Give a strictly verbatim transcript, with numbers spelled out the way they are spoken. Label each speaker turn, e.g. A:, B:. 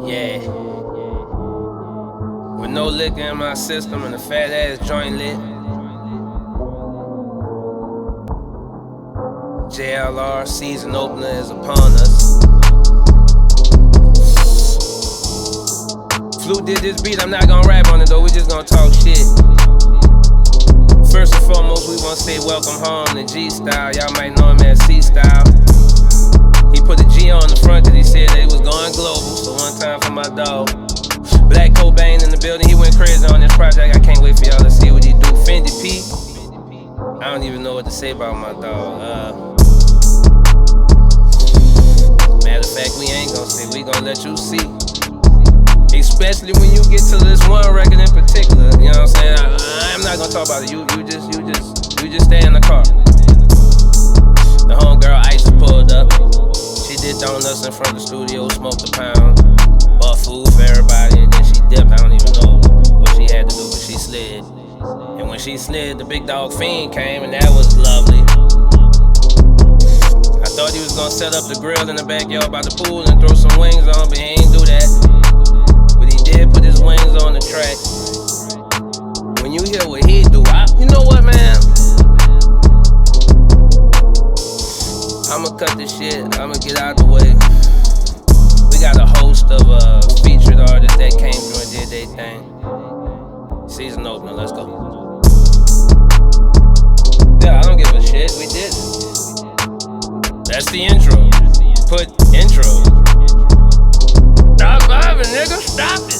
A: Yeah. With no liquor in my system and a fat ass joint lit. J L R season opener is upon us. Flu did this beat, I'm not gonna rap on it though, we just gonna talk shit. First and foremost, we wanna say welcome home to G-Style. Y'all might know him as C-Style. He put a G on the front cause he said that he was going global. So one time for my dog Black Cobain in the building, he went crazy on this project. I can't wait for y'all to see what he do. Fendi P, I don't even know what to say about my dog. Uh, matter of fact, we ain't gonna say, we gonna let you see. Especially when you get to this one record in particular, you know what I'm saying? I, I'm not gonna talk about it. You, you just, you just, you just stay in the car. The homegirl Ice pulled up. She did donuts in front of the studio, smoked a pound, bought food for everybody, and then she dipped. I don't even know what she had to do, but she slid. And when she slid, the big dog Fiend came, and that was lovely. I thought he was gonna set up the grill in the backyard by the pool and throw some wings on, but he ain't do that. Did put his wings on the track. When you hear what he do, I, you know what, man? I'ma cut this shit, I'ma get out the way. We got a host of uh, featured artists that came through and did their thing. Season opener, let's go. Yeah, I don't give a shit, we did it. That's the intro. Put intro. Stop vibing, nigga, stop it.